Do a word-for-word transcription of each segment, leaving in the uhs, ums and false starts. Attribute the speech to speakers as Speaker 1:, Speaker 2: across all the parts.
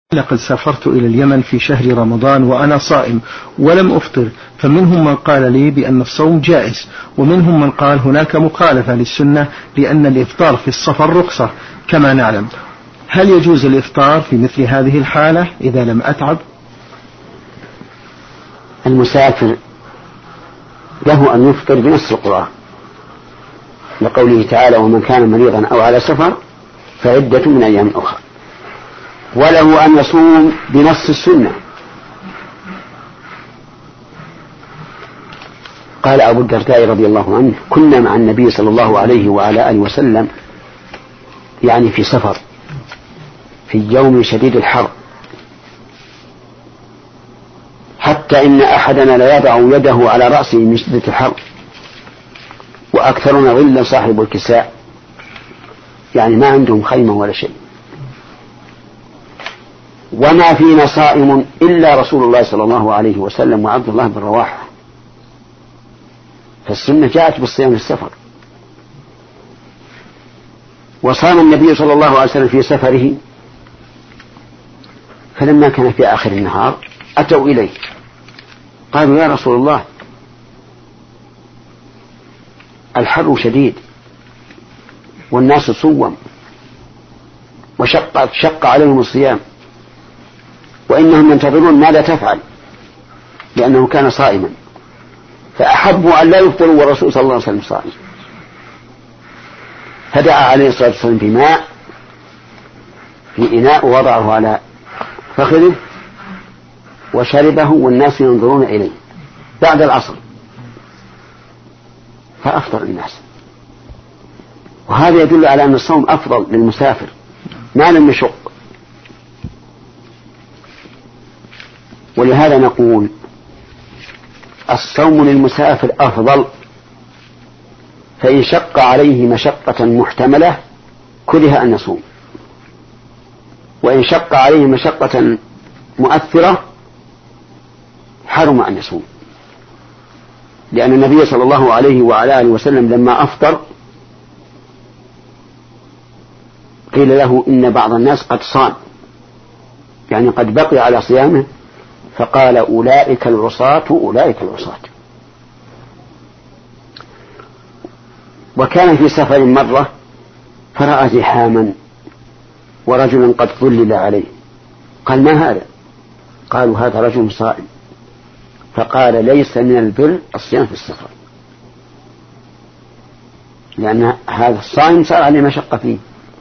Speaker 1: لقد سافرت إلى اليمن في شهر رمضان وأنا صائم ولم أفطر، فمنهم من قال لي بأن الصوم جائز، ومنهم من قال هناك مخالفة للسنة لأن الإفطار في السفر رخصة كما نعلم. هل يجوز الإفطار في مثل هذه الحالة إذا لم أتعب؟
Speaker 2: المسافر له أن يفطر بنص القرآن لقوله تعالى: ومن كان مريضا أو على سفر فعدة من أيام أخرى، وله أن يصوم بنص السنة. قال أبو الدرداء رضي الله عنه: كنا مع النبي صلى الله عليه وعلى آله وسلم يعني في سفر في يوم شديد الحر، حتى إن أحدنا لا يضع يده على رأسه من شدة الحر، وأكثرنا ظلا صاحب الكساء، يعني ما عندهم خيمة ولا شيء، وما فينا صائم إلا رسول الله صلى الله عليه وسلم وعبد الله بن رواحة. فالسنة جاءت بالصيام في السفر. وصام النبي صلى الله عليه وسلم في سفره، فلما كان في آخر النهار أتوا إليه قالوا: يا رسول الله، الحر شديد والناس صوم وشق شق عليهم الصيام، وإنهم ينتظرون ماذا تفعل، لأنه كان صائما، فأحبوا أن لا يفطروا والرسول صلى الله عليه وسلم صائم. فدعا عليه الصلاة والسلام بماء في إناء ووضعه على فخذه وشربه والناس ينظرون إليه بعد العصر، فأفطر الناس. وهذا يدل على أن الصوم أفضل للمسافر ما لم يشق. ولهذا نقول: الصوم للمسافر أفضل، فإن شق عليه مشقة محتملة كره أن يصوم، وإن شق عليه مشقة مؤثرة حرم أن يصوم، لأن النبي صلى الله عليه وعلى آله وسلم لما أفطر قيل له: إن بعض الناس قد صام، يعني قد بقي على صيامه، فقال: أولئك العصاة أولئك العصاة. وكان في سفر مرة فرأى زحاما ورجلا قد ظلل عليه، قال: ما هذا؟ قالوا: هذا رجل صائم. فقال: ليس من البر الصيام في السفر، لأن هذا الصائم صار عليه مشقة فيه.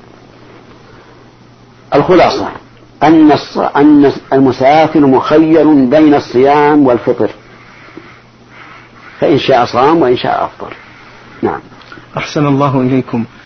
Speaker 2: الخلاصة أن المسافر مخير بين الصيام والفطر، فإن شاء صام وإن شاء أفطر. نعم.
Speaker 1: أحسن الله إليكم.